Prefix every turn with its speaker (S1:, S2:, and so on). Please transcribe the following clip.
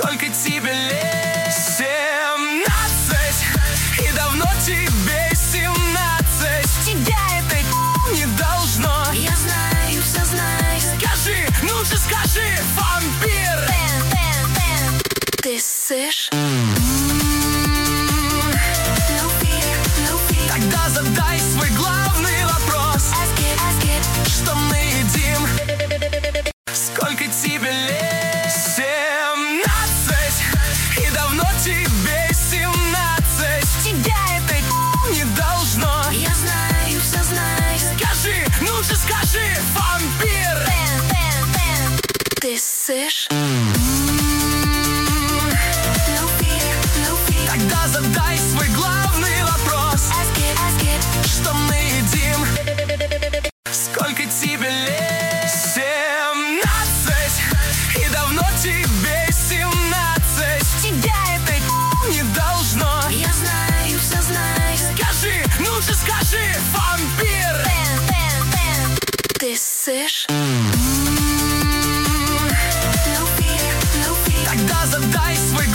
S1: Сколько тебе лет? 17. И давно тебе 17. Тебя это не должно.
S2: Я знаю, все знаю.
S1: Скажи, ну же скажи, вампир.
S2: Ты ссышь?
S1: Тогда задай свой главный вопрос. Что мы едим? Сколько тебе лет? 17. И давно тебе 17. Тебя это не должно.
S2: Я знаю, все знаю.
S1: Скажи, ну же скажи, вампир.
S2: Ты ссышь?
S1: Тогда задай свой главный вопрос. Что мы едим? Сколько тебе лет? 17. И давно тебе 17. Тебя это не должно.
S2: Я знаю, все знаю.
S1: Скажи, ну же скажи, вампир.
S2: Ты ссышь?
S1: Тогда задай свой